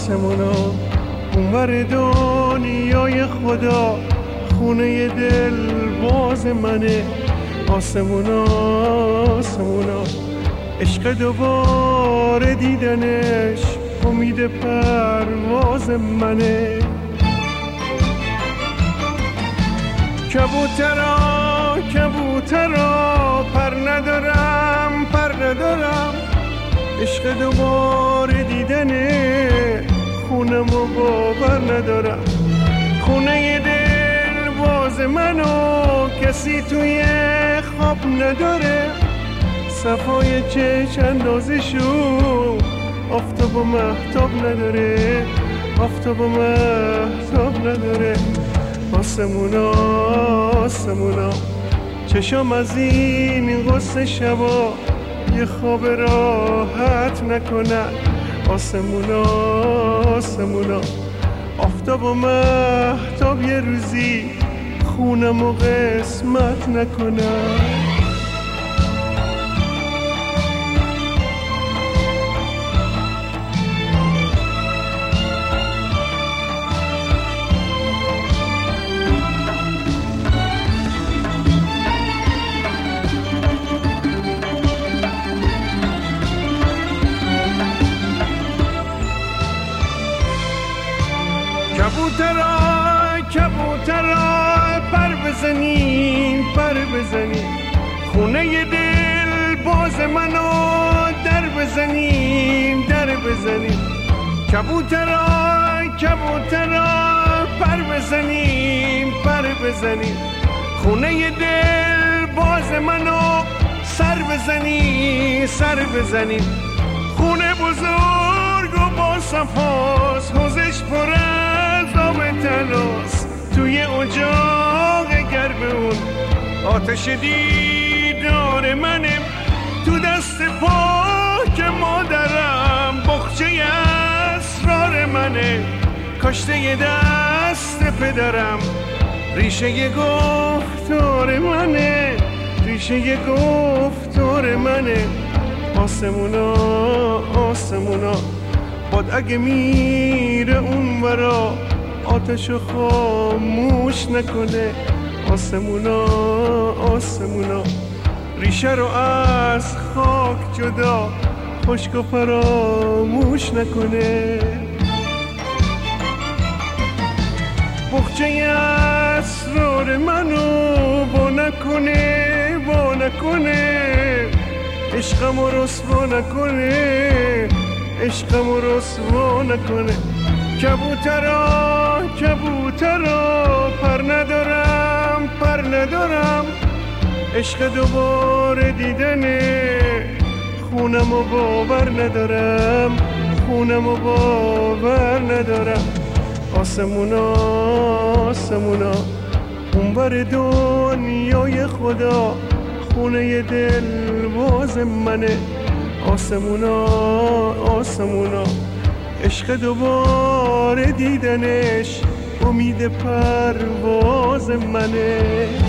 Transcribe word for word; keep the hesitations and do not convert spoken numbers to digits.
آسمونا اونور دنیای خدا خونه دل باز منه آسمونا آسمونا عشق دوباره دیدنش امید پرواز منه کبوترا کبوترا پر ندارم پر ندارم عشق دوباره دیدنه خونم و باور ندارم خونه دل باز منو کسی توی خواب نداره صفای چشم اندازشو آفتاب و مهتاب نداره آفتاب و مهتاب نداره آسمونا آسمونا چشم از این غصه شبا یه خواب راحت نکنن آسمونا آسمونا آفتاب و مهتاب یه روزی خونم و قسمت نکنن کبوترا کبوترا پر بزنین پر بزنین خونه دل باز منو در بزنین در بزنین کبوترا کبوترا پر بزنین پر بزنین خونه دل باز منو سر بزنین سر بزنین خونه بزرگ و با صفاست حوزش پر آب تناس توی اجاق گرم اون آتش دیدار منه تو دست پاک مادرم بخچه اسرار منه کاشته دست پدرم ریشه گفتار منه ریشه گفتار منه آسمونا آسمونا باد اگه میره اون ورا آتشو خاموش نکنه آسمونا آسمونا ریشه رو از خاک جدا خشک و فراموش نکنه بخچه اسرار منو با نکنه با نکنه عشقم رو رسوا نکنه عشقم رو رسوا نکنه کبوترا کبوترا پر ندارم پر ندارم عشق دوباره دیدنه خونم و باور ندارم خونم و باور ندارم آسمونا آسمونا اونور دنیای خدا خونه دل باز منه آسمونا آسمونا عشق دوباره دیدنش امید پرواز منه